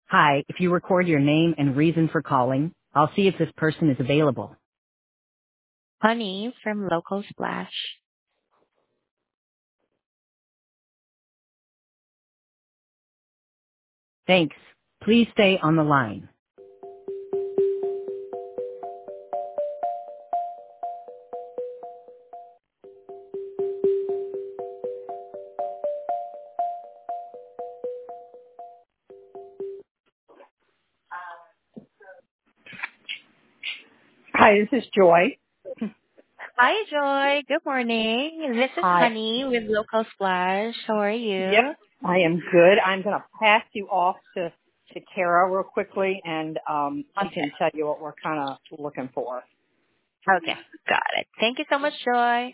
Hi, if you record your name and reason for calling, I'll see if this person is available. Honey from Local Splash. Thanks. Please stay on the line. Hi, this is Joy. Hi, Joy. Good morning. This is Hi. Honey with Local Splash. How are Yep, you? I am good. I'm going to pass you off to Kara real quickly, and she Okay. can tell you what we're kind of looking for. Okay. Got it. Thank you so much, Joy.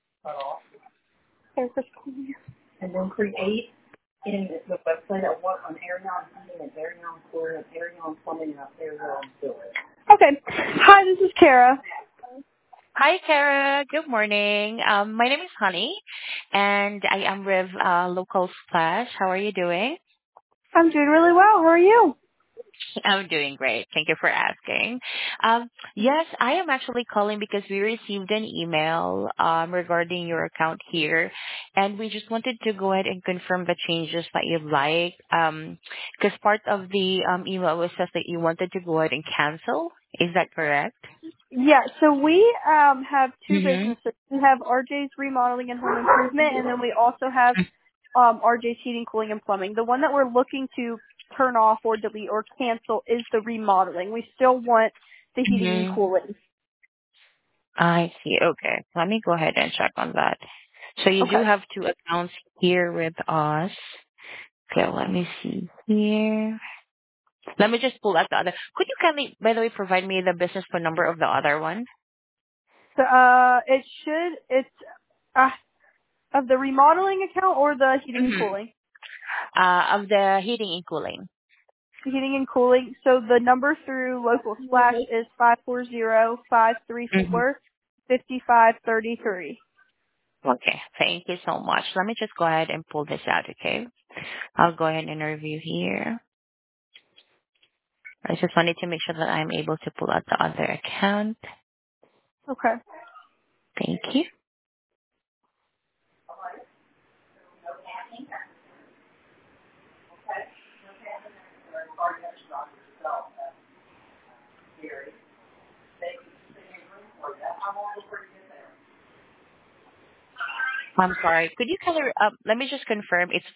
And then create in the website at what on Arion Heating and Arion Cooling and Arion Plumbing and Arion Building. Okay. Hi, this is Kara. Hi, Kara. Good morning. My name is Honey, and I am with Local Splash. How are you doing? I'm doing really well. How are you? I'm doing great. Thank you for asking. Yes, I am actually calling because we received an email regarding your account here, and we just wanted to go ahead and confirm the changes that you'd like. Because part of the email was says that you wanted to go ahead and cancel. Is that correct? Yeah, so we have two Mm-hmm. businesses. We have RJ's Remodeling and Home Improvement, and then we also have RJ's Heating, Cooling, and Plumbing. The one that we're looking to turn off or delete or cancel is the remodeling. We still want the heating and Mm-hmm. cooling. I see. Okay. Let me go ahead and check on that. So you do Okay. have two accounts here with us. Okay, let me see here. Let me just pull out the other. Could you kindly, by the way, provide me the business phone number of the other one? So, it's uh, of the remodeling account or the heating and Mm-hmm. cooling? Of the heating and cooling. Heating and cooling. So the number through Local Splash is 540-534-5533. Mm-hmm. Okay. Thank you so much. Let me just go ahead and pull this out, okay? I'll go ahead and review here. I just wanted to make sure that I'm able to pull out the other account. Okay. Thank you. I'm sorry. Could you color let me just confirm. It's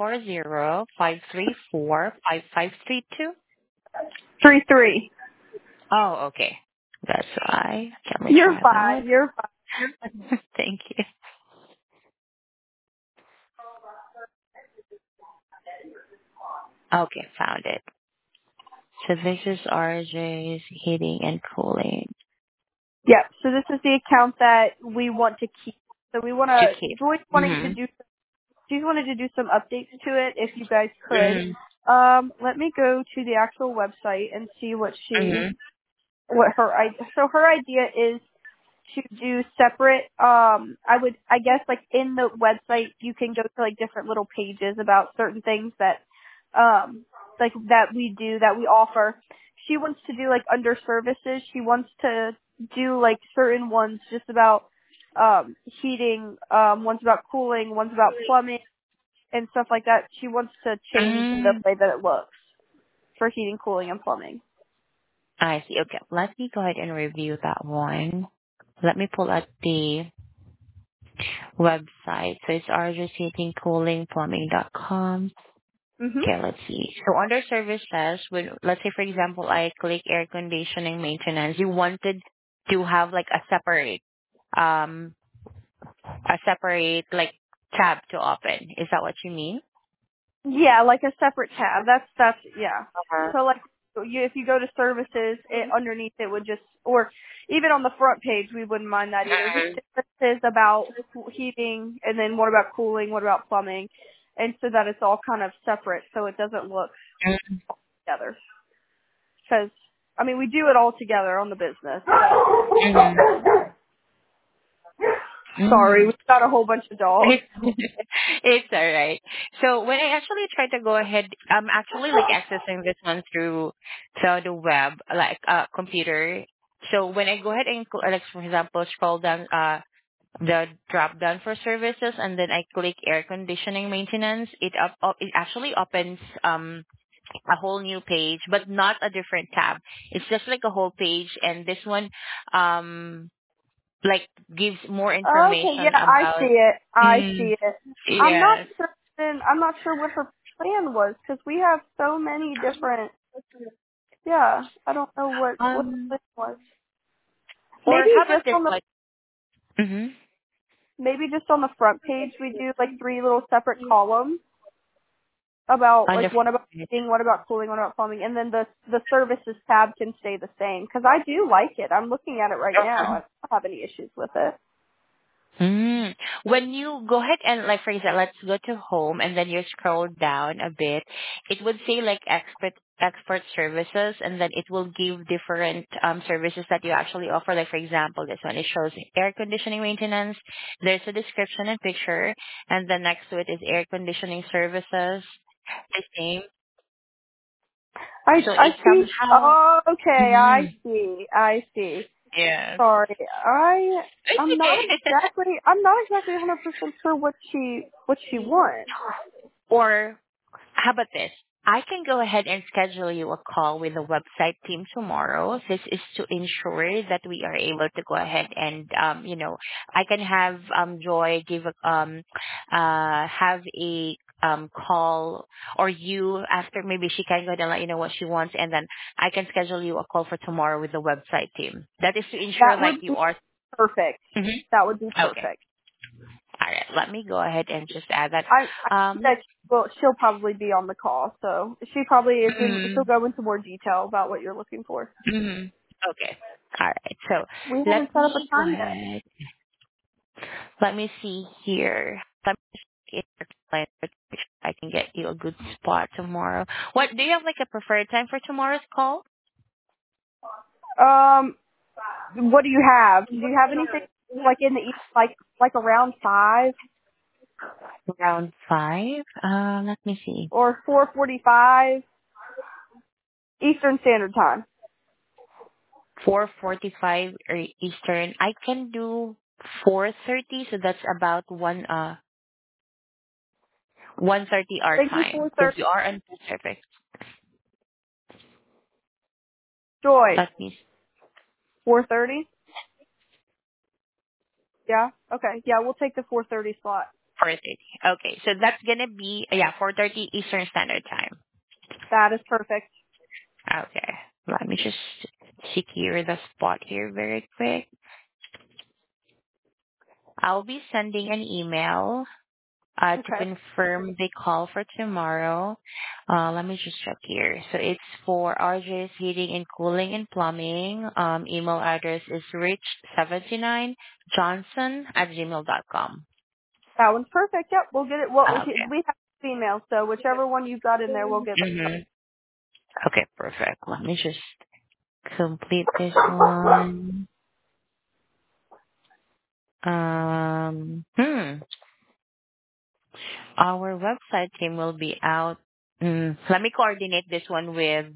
540-534-5532? 33. Oh, okay. That's why. Let me You're try that. fine. You're fine. Thank you. Okay, found it. So this is RJ's heating and cooling Yeah. So this is the account that we want to keep. So we want to to, keep. Joyce wanting to Mhm. do, she wanted to do some updates to it if you guys could. Mhm. Let me go to the actual website and see Mhm. what so her idea is to do separate, I guess like in the website you can go to like different little pages about certain things that, like that we do, that we offer. She wants to do like under services, she wants to do like certain ones just about, heating, ones about cooling, ones about plumbing and stuff like that. She wants to change the Mm. way that it looks for heating, cooling, and plumbing. I see. Okay. Let me go ahead and review that one. Let me pull out the website. So it's rjheatingcoolingplumbing.com. Mhm. Okay, let's see. So under services, when let's say for example I click air conditioning maintenance, you wanted to have like um a separate like tab to open. Is that what you mean? Yeah, like a separate tab. That's yeah. Uh-huh. So like if you go to services, it underneath it would just, or even on the front page, we wouldn't mind that either. Just Mhm. services about heating, and then what about cooling, what about plumbing, and so that it's all kind of separate, so it doesn't look together. Because I mean, we do it all together on the business. Mhm. Sorry, Mm. we've got a whole bunch of dogs. It's all right. So when I actually try to go ahead, I'm actually like accessing this one through the web, like computer. So when I go ahead and like for example scroll down the drop down for services and then I click air conditioning maintenance, it actually opens a whole new page, but not a different tab. It's just like a whole page, and this one um like gives more Okay, information yeah, I about. see it. I Mm, see it. I'm not yes. certain. I'm not sure what her plan was because we have so many different. Yeah, I don't know what her Um, plan was. or Maybe how about just this on the one? Mm-hmm. maybe just on the front page we do like three little separate columns about On the like one about front. heating, one about cooling, one about plumbing, and then the services tab can stay the same because I do like it. I'm looking at it right now. I don't have any issues with it. Mm. When you go ahead and like for example, let's go to home and then you scroll down a bit, it would say like expert services and then it will give different services that you actually offer. Like for example, this one it shows air conditioning maintenance. There's a description and picture, and then next to it is air conditioning services. The same. So I it see. somehow. Oh, okay, I Mm, see. I see. yes. Sorry, It's I'm not exactly 100% sure what she wants. or how about this? I can go ahead and schedule you a call with the website team tomorrow. This is to ensure that we are able to go ahead and, I can have Joy have a call, or you after maybe she can go ahead and let you know what she wants, and then I can schedule you a call for tomorrow with the website team. That is to ensure That like would you be are. perfect. Mhm. That would be Okay. perfect. All right. Let me go ahead and just add that. I think Um. that she'll probably be on the call, so she probably is in. She'll mm, go into more detail about what you're looking for. Mhm. Okay. All right. So We let haven't set up a me go time yet. ahead. Let me see here. Let me get your calendar to make sure I can get you a good spot tomorrow. What do you have like a preferred time for tomorrow's call? What do you have? Do you have anything like in the like around 5 Around 5. Let me see. or 4:45 Eastern Standard Time? 4:45 or Eastern. I can do 4:30, so that's about 1:30 our Thank you, time because 4:30. you are on Pacific. Joy, Let me 4:30. Yeah. Okay. Yeah, we'll take the 4:30 slot. 4:30. Okay, so that's gonna be 4:30 Eastern Standard Time. That is perfect. Okay, let me just secure the spot here very quick. I'll be sending an email to Okay. confirm the call for tomorrow. Let me just check here. So it's for RJ's Heating and Cooling and Plumbing. Email address is rich79johnson@gmail.com. That one's perfect. Yep. We'll get it. What Okay. we have female, so whichever one you've got in there, we'll get that. Mm-hmm. Okay, perfect. Let me just complete this one. Our website team will be out. Let me coordinate this one with.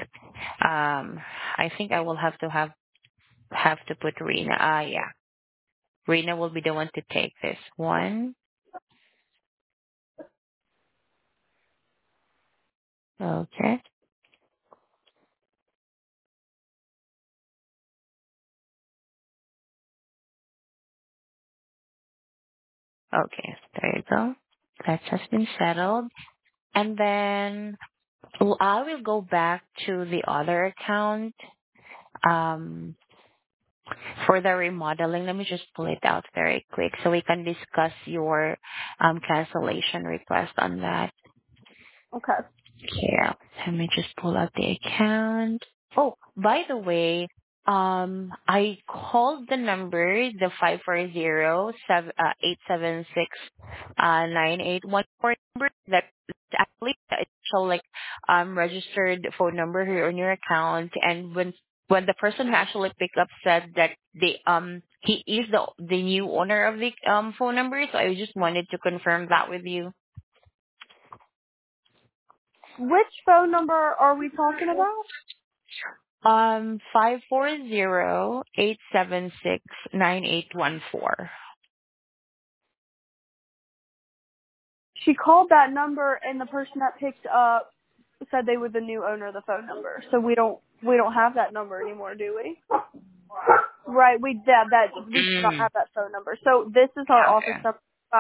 I think I will have to put Rena. Yeah, Rena will be the one to take this one. Okay. Okay. There you go. That has been settled. And then I will go back to the other account. Um, for the remodeling, let me just pull it out very quick so we can discuss your cancellation request on that. Okay. Yeah, let me just pull up the account. Oh, by the way, I called the number, the 540-876-9814 number. That's actually the actual like registered phone number here on your account. And when the person who actually picked up said that he is the new owner of the phone number, so I just wanted to confirm that with you. Which phone number are we talking about? 540-876-9814. She called that number, and the person that picked up said they were the new owner of the phone number. So we don't have that number anymore, do we? Right, we do not Mm, have that phone number. So this is our office okay. number,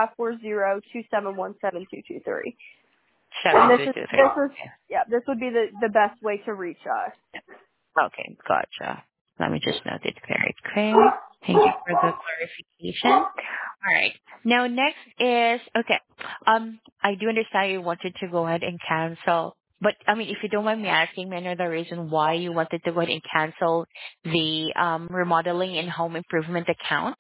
540-271-7223. And this is 7223. this would be the best way to reach us. Okay, gotcha. Let me just note it very quick. Thank you for the clarification. All right. Now next is okay. I do understand you wanted to go ahead and cancel, but I mean, if you don't mind me asking, may I know the reason why you wanted to go ahead and cancel the remodeling and home improvement account?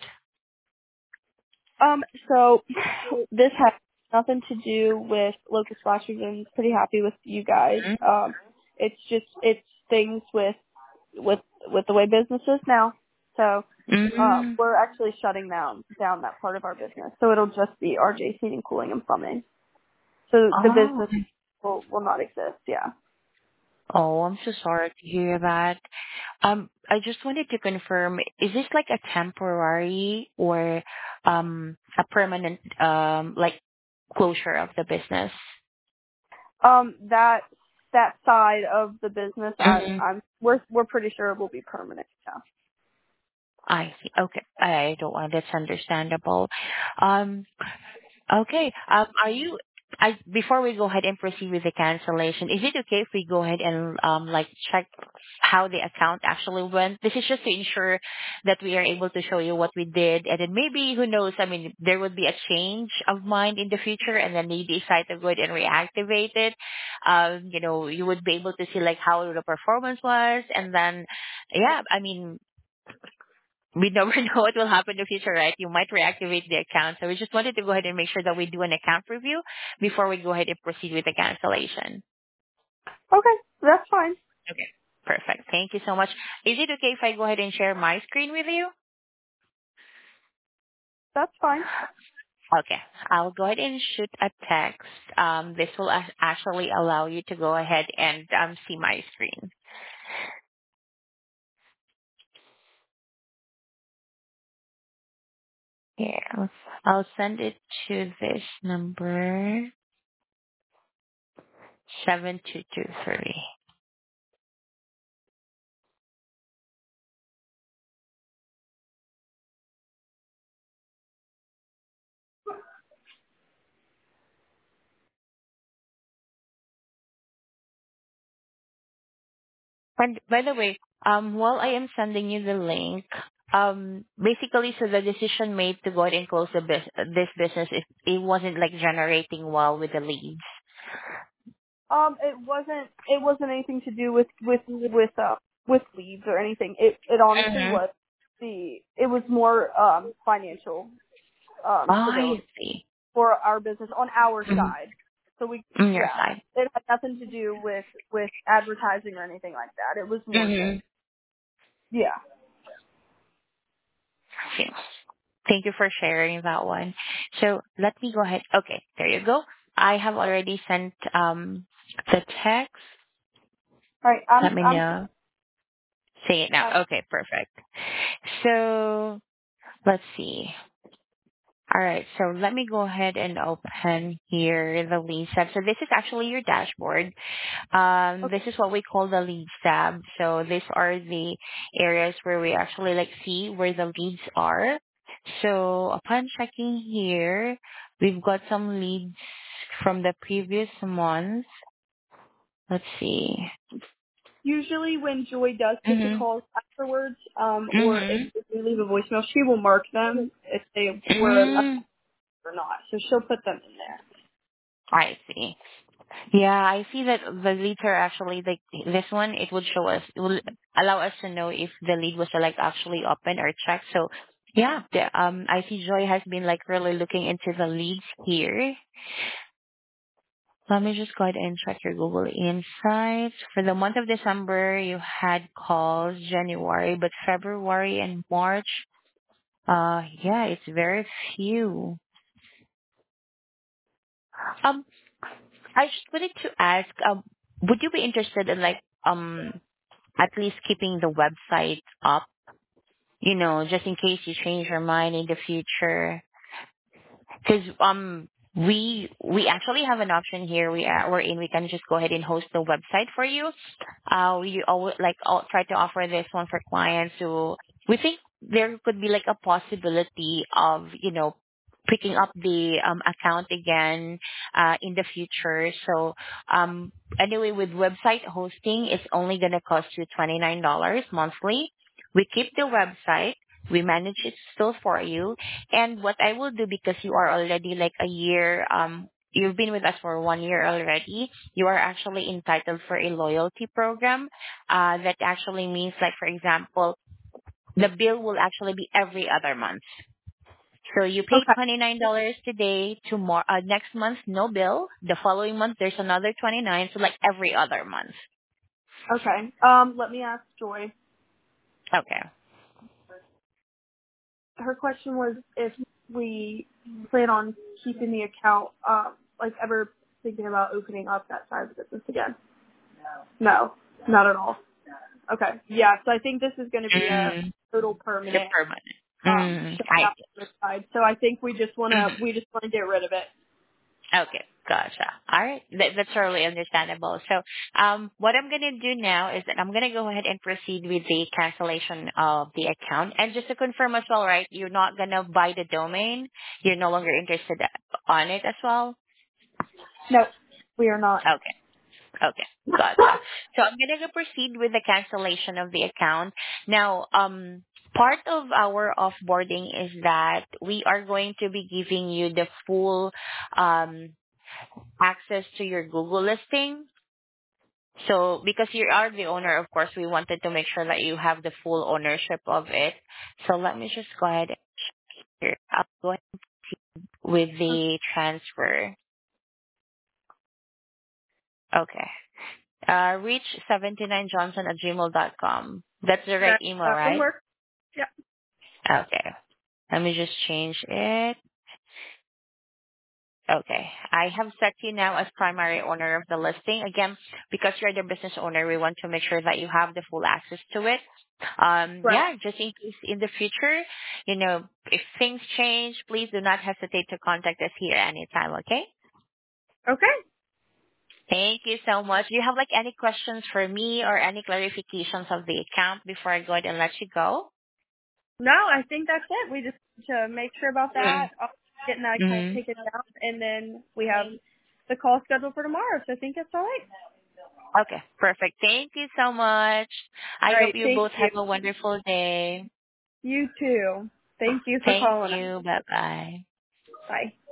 So this has nothing to do with Locust Splash Region. Pretty happy with you guys. It's things with with the way business is now. So Mm-hmm. we're actually shutting down that part of our business. So it'll just be RJ Heating, Cooling, and Plumbing. So the Oh, business will not exist. Yeah. oh, I'm so sorry to hear that. I just wanted to confirm, is this like a temporary or a permanent like closure of the business? That side of the business, Mm, we're pretty sure it will be permanent. Yeah. I see. Okay. I don't want that's understandable. Um, Okay. Are you, before we go ahead and proceed with the cancellation, is it okay if we go ahead and, like, check how the account actually went? This is just to ensure that we are able to show you what we did, and then maybe, who knows, I mean, there would be a change of mind in the future, and then you decide to go ahead and reactivate it. You would be able to see, like, how the performance was, and then, yeah, I mean, we never know what will happen in the future, right? You might reactivate the account. So we just wanted to go ahead and make sure that we do an account review before we go ahead and proceed with the cancellation. Okay, that's fine. Okay. Perfect. Thank you so much. Is it okay if I go ahead and share my screen with you? That's fine. Okay. I'll go ahead and shoot a text. This will actually allow you to go ahead and see my screen. Here. I'll send it to this number, 7223. And by the way, while I am sending you the link, basically, so the decision made to go ahead and close this business, it wasn't like generating well with the leads. It wasn't anything to do with leads or anything. It honestly Mm-hmm. was it was more financial Oh, I stability see. for our business on our Mm-hmm. side. So On your yeah, side. it had nothing to do with advertising or anything like that. It was more Mm-hmm. just yeah. Thank you for sharing that one. So let me go ahead. Okay, there you go. I have already sent the text. All right, Let me I'm know. Say it uh, now. Okay, perfect. So let's see. All right, so let me go ahead and open here the leads tab. So this is actually your dashboard. okay. This is what we call the leads tab. So these are the areas where we actually like see where the leads are. So upon checking here, we've got some leads from the previous month. Let's see. Usually when Joy does take the Mhm. calls afterwards, or Mhm. if we leave a voicemail, she will mark them if they were left Mhm. or not. So she'll put them in there. I see. Yeah, I see that the leads are actually like this one. It would show us, it will allow us to know if the lead was like actually open or checked. So yeah, I see Joy has been like really looking into the leads here. Let me just go ahead and check your Google Insights. For the month of December, you had calls January, but February and March. Yeah, it's very few. Um, I just wanted to ask, would you be interested in like at least keeping the website up, just in case you change your mind in the future? Because we actually have an option here. We can just go ahead and host the website for you. We always try to offer this one for clients who we think there could be like a possibility of picking up the account again in the future. So anyway, with website hosting, it's only gonna cost you $29 monthly. We keep the website. We manage it still for you. And what I will do, because you are already like a year, you've been with us for 1 year already, you are actually entitled for a loyalty program. That actually means, like, for example, the bill will actually be every other month. So you pay Okay. $29 today, tomorrow, next month, no bill. The following month, there's another 29, so like every other month. Okay. Let me ask Joy. Okay. Her question was if we plan on keeping the account, like ever thinking about opening up that side of the business again. No, not at all. Okay. Yeah. So I think this is going to be a Mm, total the permanent permanent. Mm, shut I down the side. So I think we just wanna get rid of it. Okay, gotcha. All right, that's totally understandable. So, what I'm gonna do now is that I'm gonna go ahead and proceed with the cancellation of the account. And just to confirm as well, right? You're not gonna buy the domain. You're no longer interested on it as well. No, we are not. Okay, okay, gotcha. So I'm gonna go proceed with the cancellation of the account now. Part of our offboarding is that we are going to be giving you the full um access to your Google listing. So because you are the owner, of course, we wanted to make sure that you have the full ownership of it. So let me just go ahead and here. I'll go ahead with the transfer. Okay. Reach 79johnson at gmail.com. That's the right email, That would right? work. Yeah. Okay. Let me just change it. Okay. I have set you now as primary owner of the listing. Again, because you're the business owner, we want to make sure that you have the full access to it. Right. Yeah, just in case in the future, if things change, please do not hesitate to contact us here anytime, okay? Okay. Thank you so much. Do you have like any questions for me or any clarifications of the account before I go ahead and let you go? No, I think that's it. We just need to make sure about that, getting that account Mm-hmm. taken down, and then we have the call scheduled for tomorrow. So I think that's all right. Okay, perfect. Thank you so much. All I hope right. you Thank both you. have a wonderful day. You too. Thank you for Thank calling us. you. Bye bye. Bye.